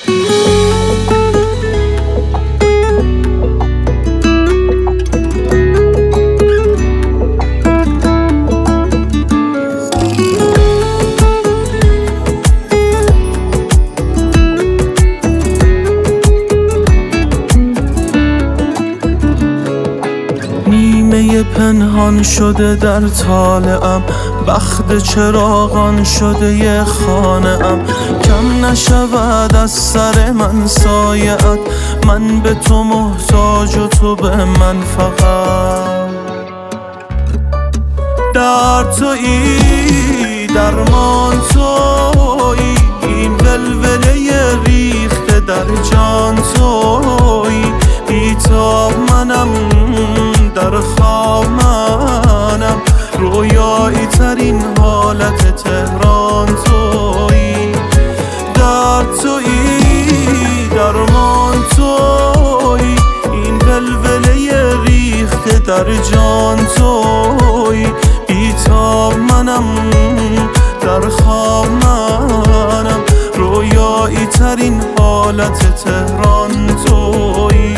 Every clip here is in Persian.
پنهان شده در طالعم، بخت چراغان شده یه خانه‌ام. کم نشود از سر من سایه‌ات، من به تو محتاج و تو به من فقط. در تویی درمان تویی، این ولوله ریخته در جان تویی. بی‌تاب منم در خواب منم، رویایی ترین حالت تهران تویی. در تویی درمان تویی، این ولوله ریخته در جان تویی. بی‌تاب منم در خواب منم، رویایی ترین حالت تهران تویی.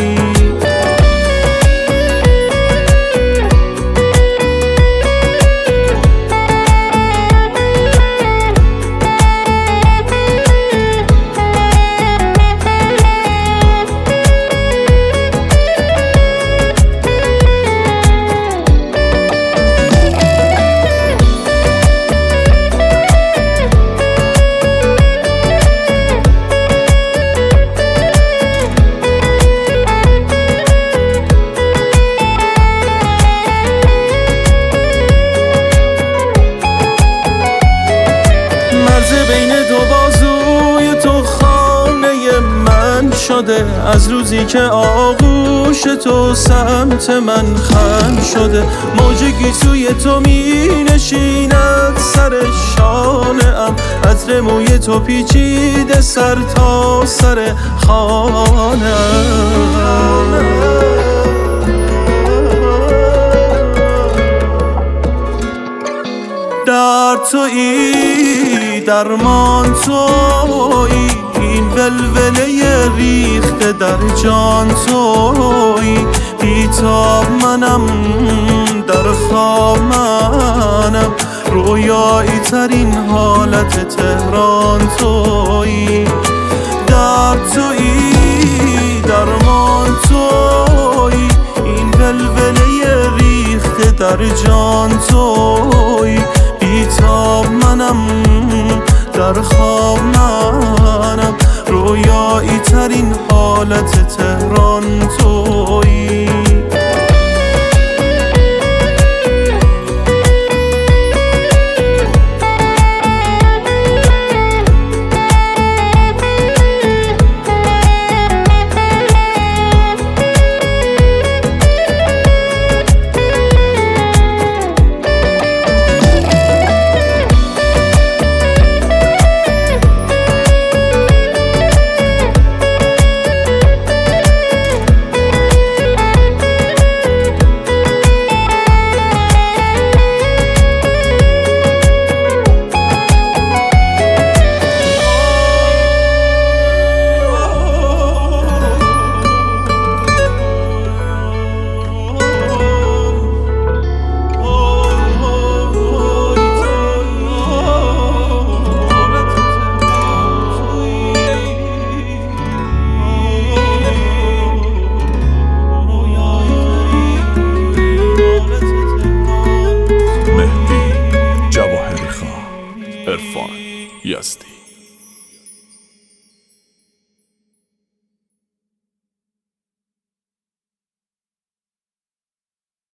شده از روزی که آغوش تو سمت من خم شده. موج گیسوی تو می نشیند سر شانه‌ام، عطر موی تو پیچیده سر تا سر خانه‌ام. در تویی درمان تویی، این ولوله ریخته در جان تویی. بی‌تاب منم در خواب منم، رویایی ترین حالت تهران تویی. در تویی درمان تویی، این ولوله ریخته در جان تویی. بی‌تاب منم در خواب منم، رویایی ترین حالت تهران تویی. Yezdi.